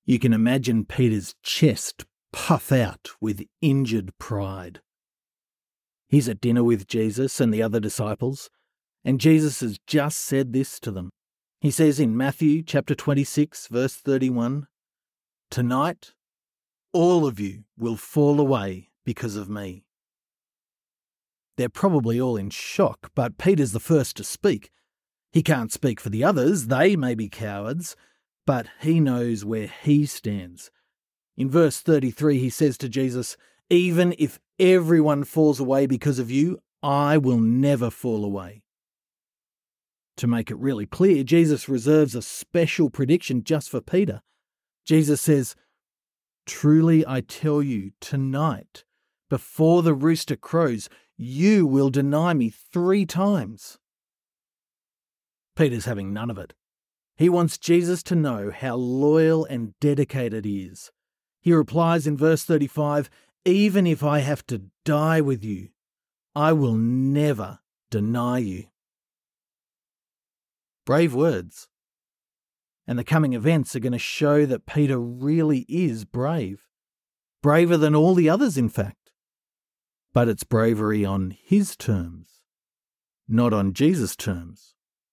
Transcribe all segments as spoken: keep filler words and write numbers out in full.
You can imagine Peter's chest puff out with injured pride. He's at dinner with Jesus and the other disciples, and Jesus has just said this to them. He says in Matthew chapter twenty-six, verse thirty-one, "Tonight, all of you will fall away because of me." They're probably all in shock, but Peter's the first to speak. He can't speak for the others, they may be cowards, but he knows where he stands. In verse thirty-three, he says to Jesus, "Even if everyone falls away because of you, I will never fall away." To make it really clear, Jesus reserves a special prediction just for Peter. Jesus says, "Truly I tell you, tonight, before the rooster crows, you will deny me three times." Peter's having none of it. He wants Jesus to know how loyal and dedicated he is. He replies in verse thirty-five, "Even if I have to die with you, I will never deny you." Brave words. And the coming events are going to show that Peter really is brave. Braver than all the others, in fact. But it's bravery on his terms, not on Jesus' terms.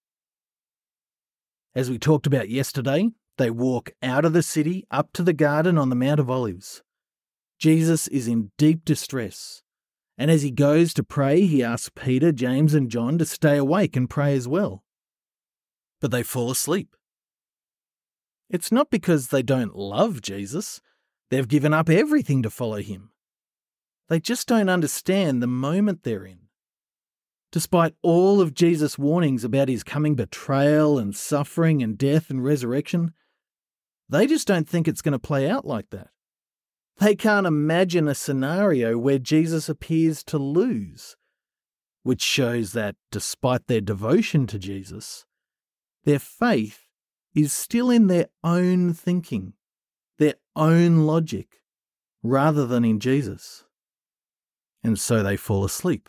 As we talked about yesterday, they walk out of the city up to the garden on the Mount of Olives. Jesus is in deep distress, and as he goes to pray, he asks Peter, James and John to stay awake and pray as well. But they fall asleep. It's not because they don't love Jesus. They've given up everything to follow him. They just don't understand the moment they're in. Despite all of Jesus' warnings about his coming betrayal and suffering and death and resurrection, they just don't think it's going to play out like that. They can't imagine a scenario where Jesus appears to lose, which shows that despite their devotion to Jesus, their faith is still in their own thinking, their own logic, rather than in Jesus. And so they fall asleep.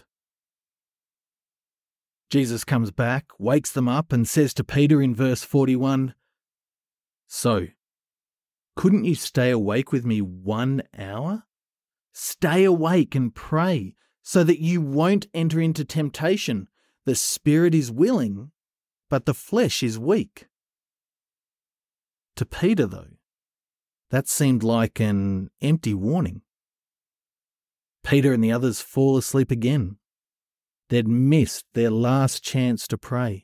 Jesus comes back, wakes them up, and says to Peter in verse forty-one, "So, couldn't you stay awake with me one hour? Stay awake and pray so that you won't enter into temptation. The spirit is willing, but the flesh is weak." To Peter, though, that seemed like an empty warning. Peter and the others fall asleep again. They'd missed their last chance to pray.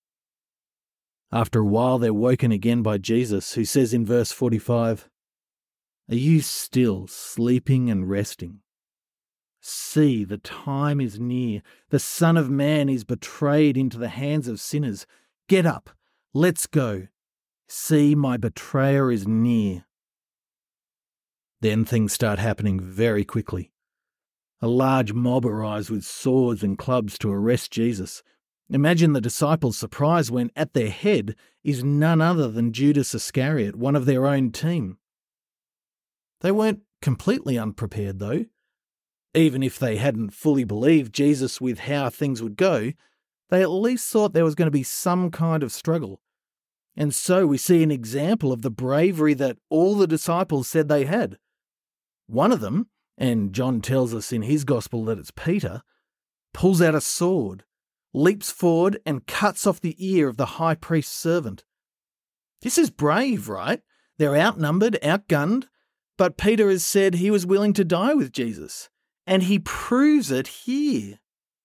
After a while, they're woken again by Jesus, who says in verse forty-five, "Are you still sleeping and resting? See, the time is near. The Son of Man is betrayed into the hands of sinners. Get up, let's go. See, my betrayer is near." Then things start happening very quickly. A large mob arrives with swords and clubs to arrest Jesus. Imagine the disciples' surprise when at their head is none other than Judas Iscariot, one of their own team. They weren't completely unprepared, though. Even if they hadn't fully believed Jesus with how things would go, they at least thought there was going to be some kind of struggle. And so we see an example of the bravery that all the disciples said they had. One of them, and John tells us in his gospel that it's Peter, pulls out a sword, leaps forward and cuts off the ear of the high priest's servant. This is brave, right? They're outnumbered, outgunned, but Peter has said he was willing to die with Jesus, and he proves it here.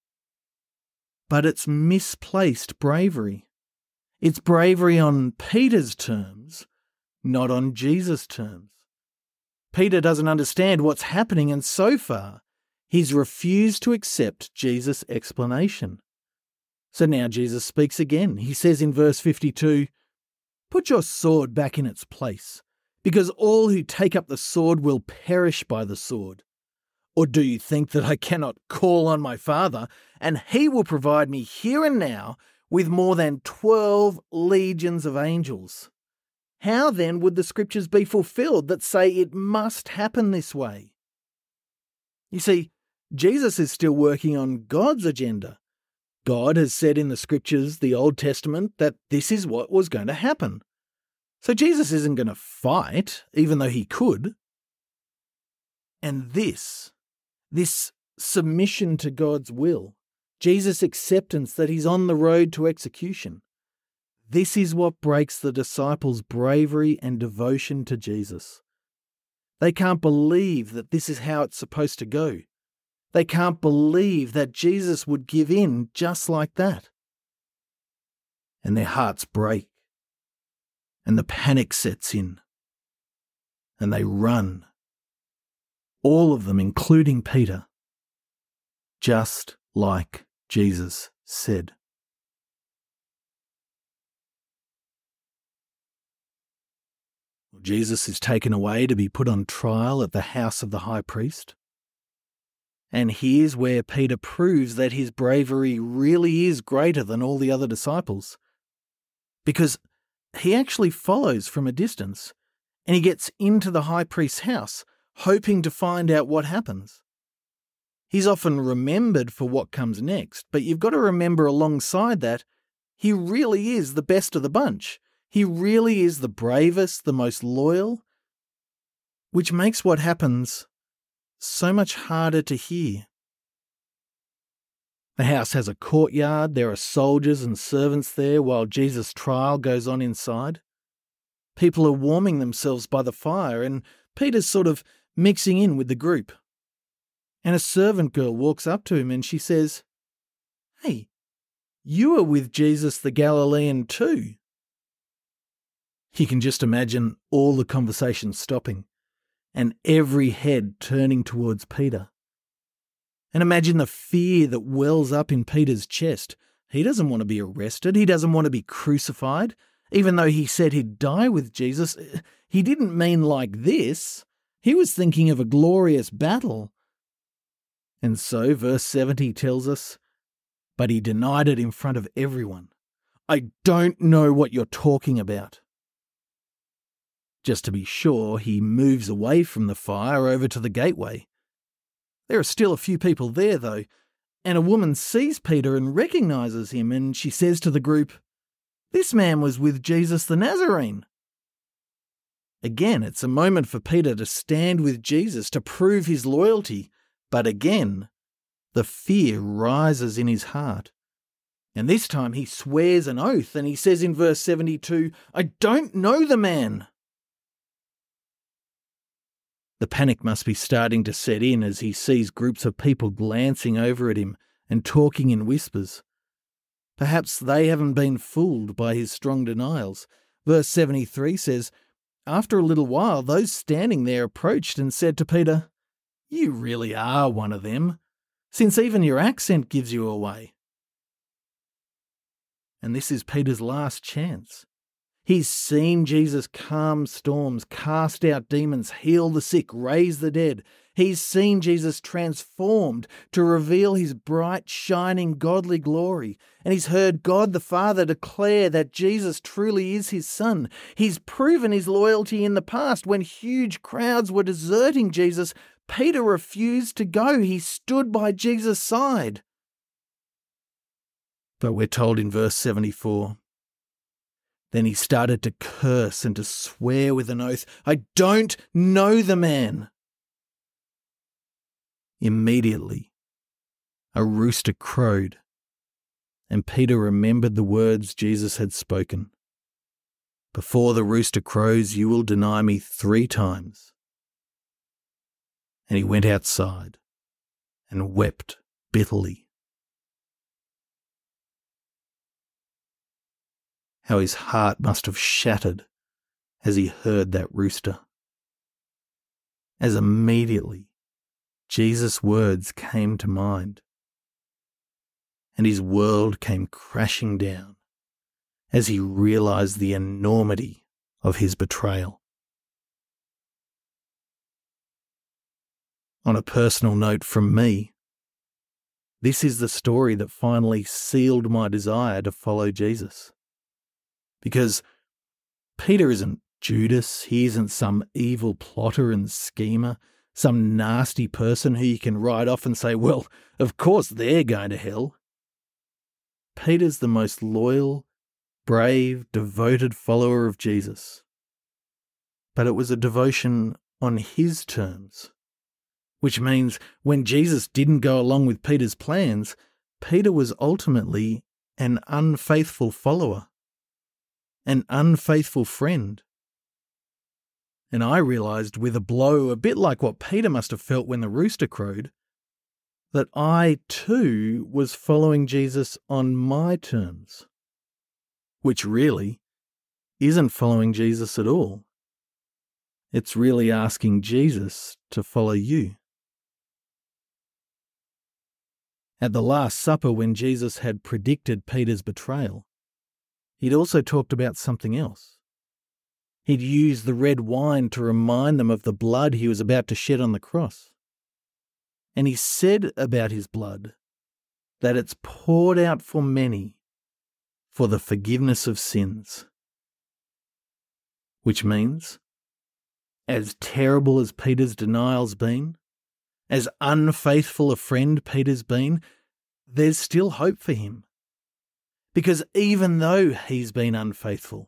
But it's misplaced bravery. It's bravery on Peter's terms, not on Jesus' terms. Peter doesn't understand what's happening, and so far, he's refused to accept Jesus' explanation. So now Jesus speaks again. He says in verse fifty-two, "Put your sword back in its place, because all who take up the sword will perish by the sword. Or do you think that I cannot call on my Father, and he will provide me here and now with more than twelve legions of angels? How then would the scriptures be fulfilled that say it must happen this way?" You see, Jesus is still working on God's agenda. God has said in the scriptures, the Old Testament, that this is what was going to happen. So Jesus isn't going to fight, even though he could. And this, this submission to God's will, Jesus' acceptance that he's on the road to execution, this is what breaks the disciples' bravery and devotion to Jesus. They can't believe that this is how it's supposed to go. They can't believe that Jesus would give in just like that. And their hearts break. And the panic sets in. And they run. All of them, including Peter. Just like Jesus said. Jesus is taken away to be put on trial at the house of the high priest. And here's where Peter proves that his bravery really is greater than all the other disciples. Because he actually follows from a distance, and he gets into the high priest's house, hoping to find out what happens. He's often remembered for what comes next, but you've got to remember alongside that, he really is the best of the bunch. He really is the bravest, the most loyal, which makes what happens so much harder to hear. The house has a courtyard, there are soldiers and servants there while Jesus' trial goes on inside. People are warming themselves by the fire and Peter's sort of mixing in with the group. And a servant girl walks up to him and she says, "Hey, you were with Jesus the Galilean too." You can just imagine all the conversation stopping and every head turning towards Peter. And imagine the fear that wells up in Peter's chest. He doesn't want to be arrested. He doesn't want to be crucified. Even though he said he'd die with Jesus, he didn't mean like this. He was thinking of a glorious battle. And so verse seventy tells us, "But he denied it in front of everyone. I don't know what you're talking about." Just to be sure, he moves away from the fire over to the gateway. There are still a few people there, though, and a woman sees Peter and recognises him, and she says to the group, "This man was with Jesus the Nazarene." Again, it's a moment for Peter to stand with Jesus to prove his loyalty, but again, the fear rises in his heart. And this time he swears an oath, and he says in verse seventy-two, "I don't know the man." The panic must be starting to set in as he sees groups of people glancing over at him and talking in whispers. Perhaps they haven't been fooled by his strong denials. Verse seventy-three says, "After a little while, those standing there approached and said to Peter, 'You really are one of them, since even your accent gives you away.'" And this is Peter's last chance. He's seen Jesus calm storms, cast out demons, heal the sick, raise the dead. He's seen Jesus transformed to reveal his bright, shining, godly glory. And he's heard God the Father declare that Jesus truly is his Son. He's proven his loyalty in the past when huge crowds were deserting Jesus. Peter refused to go. He stood by Jesus' side. But we're told in verse seventy-four, "Then he started to curse and to swear with an oath, 'I don't know the man.'" Immediately, a rooster crowed, and Peter remembered the words Jesus had spoken. "Before the rooster crows, you will deny me three times." And he went outside and wept bitterly. How his heart must have shattered as he heard that rooster. As immediately Jesus' words came to mind, and his world came crashing down as he realised the enormity of his betrayal. On a personal note from me, this is the story that finally sealed my desire to follow Jesus. Because Peter isn't Judas, he isn't some evil plotter and schemer, some nasty person who you can write off and say, well, of course they're going to hell. Peter's the most loyal, brave, devoted follower of Jesus, but it was a devotion on his terms, which means when Jesus didn't go along with Peter's plans, Peter was ultimately an unfaithful follower, an unfaithful friend. And I realised with a blow, a bit like what Peter must have felt when the rooster crowed, that I too was following Jesus on my terms, which really isn't following Jesus at all. It's really asking Jesus to follow you. At the Last Supper, when Jesus had predicted Peter's betrayal, he'd also talked about something else. He'd used the red wine to remind them of the blood he was about to shed on the cross. And he said about his blood that it's poured out for many for the forgiveness of sins. Which means, as terrible as Peter's denial's been, as unfaithful a friend Peter's been, there's still hope for him. Because even though he's been unfaithful,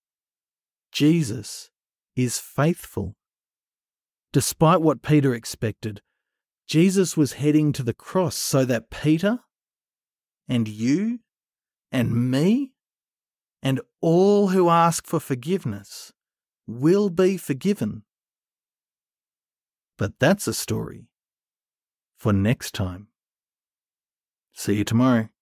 Jesus is faithful. Despite what Peter expected, Jesus was heading to the cross so that Peter and you and me and all who ask for forgiveness will be forgiven. But that's a story for next time. See you tomorrow.